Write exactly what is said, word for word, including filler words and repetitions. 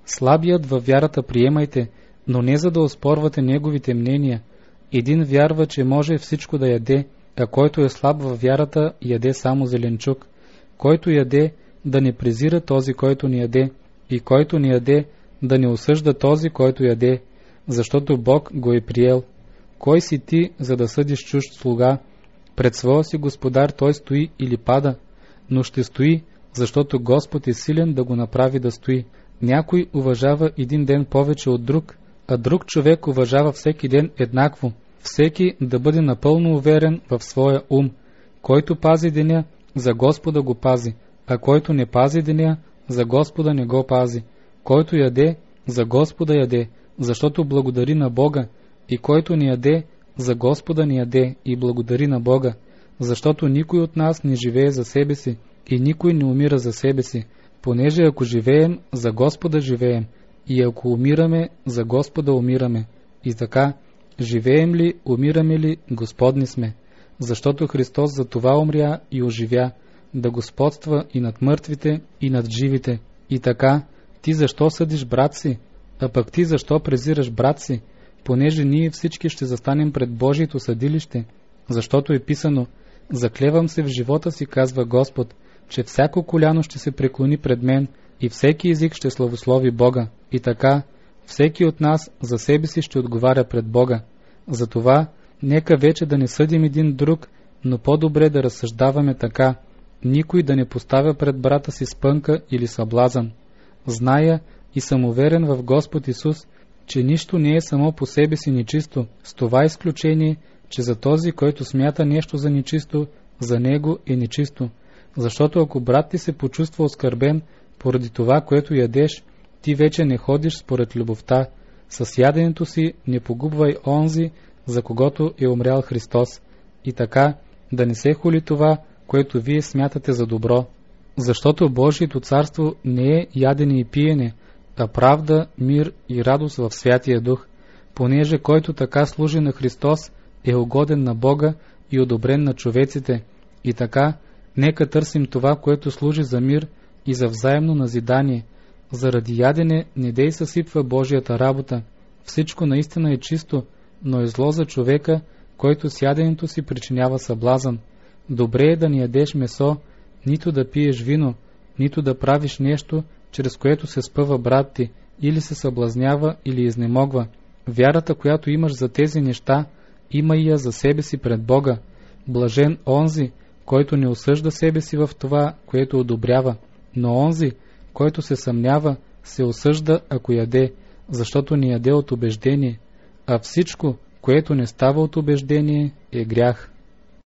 Слабият във вярата приемайте, но не за да оспорвате неговите мнения. Един вярва, че може всичко да яде, а който е слаб във вярата, яде само зеленчук. Който яде, да не презира този, който не яде, и който не яде, да не осъжда този, който яде, защото Бог го е приел. Кой си ти, за да съдиш чужд слуга? Пред своя си господар той стои или пада, но ще стои, защото Господ е силен да го направи да стои. Някой уважава един ден повече от друг, а друг човек уважава всеки ден еднакво. Всеки да бъде напълно уверен в своя ум. Който пази деня, за Господа го пази, а който не пази деня, за Господа не го пази. Който яде, за Господа яде, защото благодари на Бога, и който не яде, за Господа не яде и благодари на Бога, защото никой от нас не живее за себе си и никой не умира за себе си, понеже ако живеем, за Господа живеем, и ако умираме, за Господа умираме. И така, живеем ли, умираме ли, Господни сме, защото Христос за това умря и оживя, да господства и над мъртвите, и над живите. И така, ти защо съдиш брат си, а пък ти защо презираш брат си, понеже ние всички ще застанем пред Божието съдилище, защото е писано: заклевам се в живота си, казва Господ, че всяко коляно ще се преклони пред мен и всеки език ще славослови Бога. И така, всеки от нас за себе си ще отговаря пред Бога. Затова, нека вече да не съдим един друг, но по-добре да разсъждаваме така: никой да не поставя пред брата си спънка или съблазън. Зная и съм уверен в Господ Исус, че нищо не е само по себе си нечисто, с това изключение, че за този, който смята нещо за нечисто, за него е нечисто. Защото ако брат ти се почувства оскърбен поради това, което ядеш, ти вече не ходиш според любовта. С яденето си не погубвай онзи, за когото е умрял Христос. И така, да не се хули това, което вие смятате за добро. Защото Божието царство не е ядене и пиене, а правда, мир и радост в Святия Дух, понеже който така служи на Христос, е угоден на Бога и одобрен на човеците. И така, нека търсим това, което служи за мир и за взаимно назидание. Заради ядене не дей съсипва Божията работа. Всичко наистина е чисто, но е зло за човека, който с яденето си причинява съблазън. Добре е да не ядеш месо, нито да пиеш вино, нито да правиш нещо, чрез което се спъва брат ти, или се съблазнява, или изнемогва. Вярата, която имаш за тези неща, има и я за себе си пред Бога. Блажен онзи, който не осъжда себе си в това, което одобрява, но онзи, който се съмнява, се осъжда, ако яде, защото не яде от убеждение, а всичко, което не става от убеждение, е грях.